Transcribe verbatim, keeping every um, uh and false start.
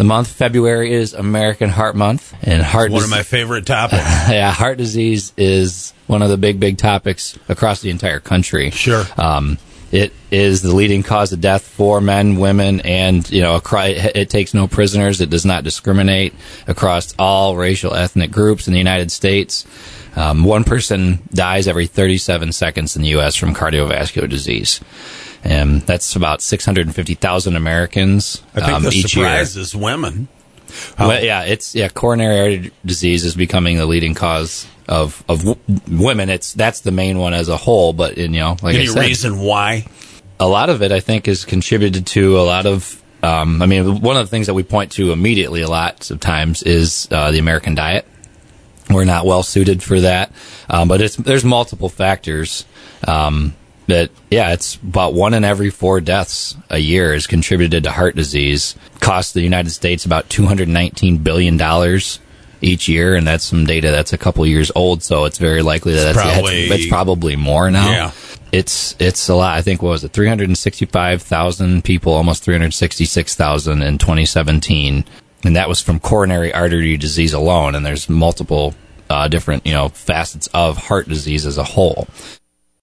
month. February is American Heart Month, and heart one dis- of my favorite topics. yeah, heart disease is one of the big, big topics across the entire country. Sure. Um, it is the leading cause of death for men, women, and, you know, it takes no prisoners. It does not discriminate across all racial, ethnic groups in the United States. Um, one person dies every thirty-seven seconds in the U S from cardiovascular disease. And that's about six hundred fifty thousand Americans I think um, the each surprise year. is women. Well, yeah, it's yeah. Coronary artery disease is becoming the leading cause of of w- women. It's that's the main one as a whole. But in, you know, like Any I said, reason why? A lot of it, I think, is contributed to a lot of. Um, I mean, one of the things that we point to immediately a lot of times is uh, the American diet. We're not well suited for that, um, but it's there's multiple factors. Um, That, yeah, it's about one in every four deaths a year is contributed to heart disease. Costs the United States about two hundred nineteen billion dollars each year, and that's some data that's a couple years old, so it's very likely that it's that's, probably, it's, it's probably more now. Yeah. It's it's a lot. I think, what was it, three hundred sixty-five thousand people, almost three hundred sixty-six thousand in twenty seventeen, and that was from coronary artery disease alone, and there's multiple uh, different, you know, facets of heart disease as a whole.